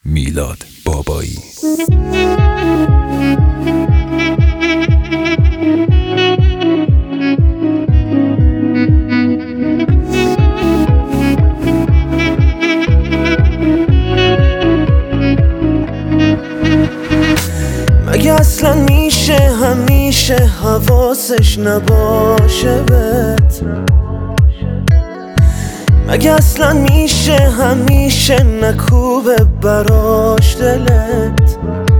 میلاد بابایی. مگه اصلا میشه همیشه حواسش نباشه بهت؟ مگه اصلا میشه همیشه نکوبه براش دلت؟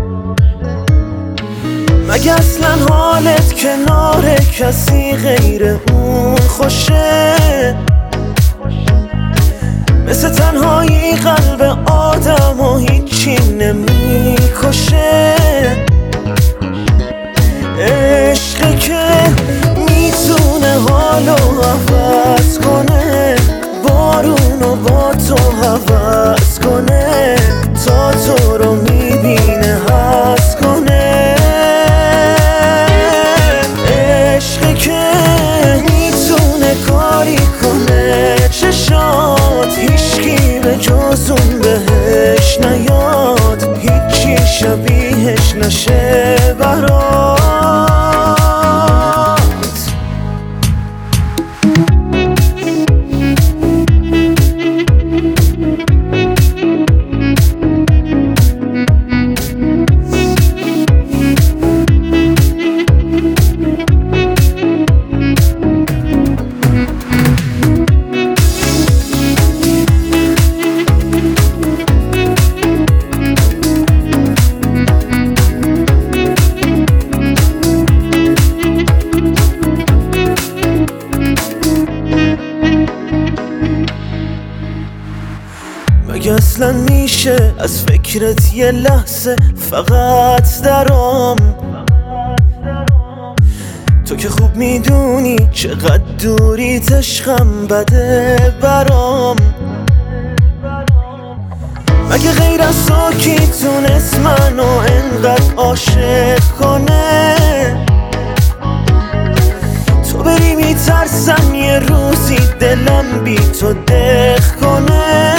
مگه اصلا حالت کنار کسی غیر اون خوشه؟ مثل تنهایی قلب آدم و هیچی نمیکشه. عشقی که میتونه حالو عوض کنه، بارونو با تو عوض کنه، تا تو رو میبینه حس کنه. عشقی که میتونه کاری کنه چشات هیچکی به جز اون بهش نیاد، هیچی شبیهش نشه برات. مگه اصلا میشه از فکرت یه لحظه فقط درام؟ تو که خوب میدونی چقدر دوریت عشقم بده برام. مگه غیر از تو کی تونست منو انقدر عاشق کنه؟ تو بری میترسم یه روزی دلم بی تو دق کنه.